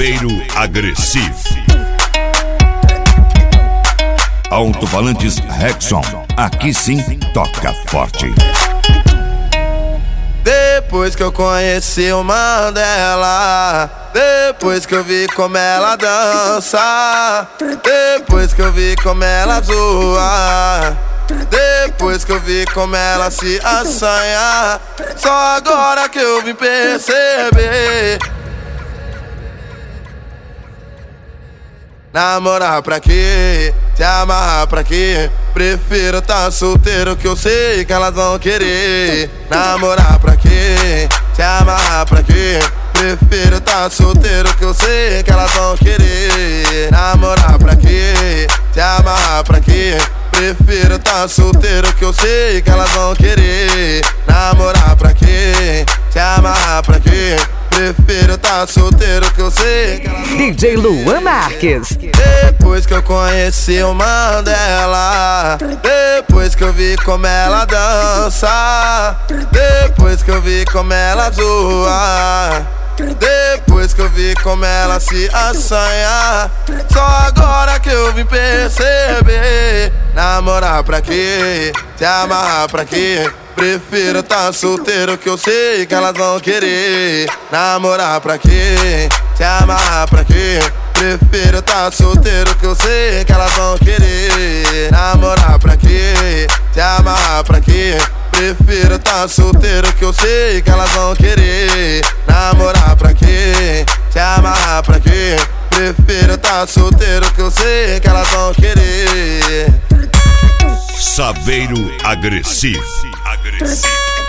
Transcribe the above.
Saveiro agressivo. Alto-falantes Rexon, aqui sim toca forte. Depois que eu conheci o Mandela, depois que eu vi como ela dança, depois que eu vi como ela zoa, depois que eu vi como ela se assanha, só agora que eu vim perceber. Namorar pra quê? Se amarrar pra quê? Prefiro tá solteiro que eu sei que elas vão querer. Namorar pra quê? Se amarrar pra quê? Prefiro tá solteiro que eu sei que elas vão querer. Namorar pra quê? Se amarrar pra quê? Prefiro tá solteiro que eu sei que elas vão querer. Namorar pra quê? Se amarrar pra quê? Prefiro tá solteiro que eu sei que elas... DJ Luan Marques. Depois que eu conheci o Mandela, depois que eu vi como ela dança, depois que eu vi como ela zoa, depois que eu vi como ela se assanha, só agora que eu vim perceber. Namorar pra quê? Se amarrar pra quê? Prefiro tá solteiro que eu sei que elas vão querer. Namorar pra quê? Se amarrar pra quê? Prefiro tá solteiro que eu sei que elas vão querer. Namorar pra quê? Se amarrar pra quê? Prefiro tá solteiro que eu sei que elas vão querer. Namorar pra quê? Se amarrar pra quê? Prefiro tá solteiro que eu sei que elas vão querer. Saveiro agressivo.